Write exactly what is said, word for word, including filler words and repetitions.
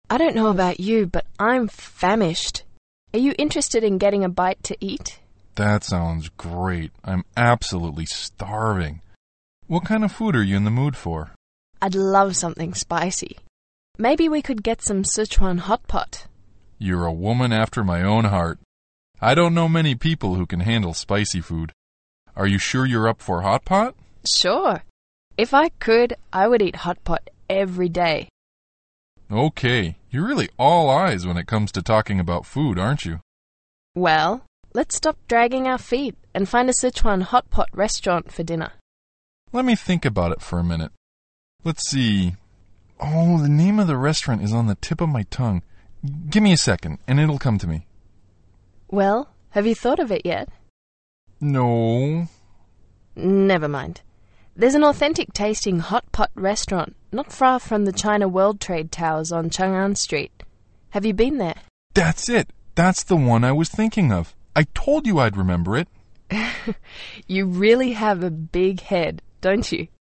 I don't know about you, but I'm famished. Are you interested in getting a bite to eat? That sounds great. I'm absolutely starving. What kind of food are you in the mood for? I'd love something spicy. Maybe we could get some Sichuan hot pot. You're a woman after my own heart. I don't know many people who can handle spicy food. Are you sure you're up for hot pot? Sure. If I could, I would eat hot pot every day. Okay, you're really all eyes when it comes to talking about food, aren't you? Well, let's stop dragging our feet and find a Sichuan hot pot restaurant for dinner. Let me think about it for a minute. Let's see. Oh, the name of the restaurant is on the tip of my tongue. Give me a second, and it'll come to me. Well, have you thought of it yet? No. Never mind. There's an authentic tasting hot pot restaurant not far from the China World Trade Towers on Chang'an Street. Have you been there? That's it. That's the one I was thinking of. I told you I'd remember it. You really have a big head, don't you?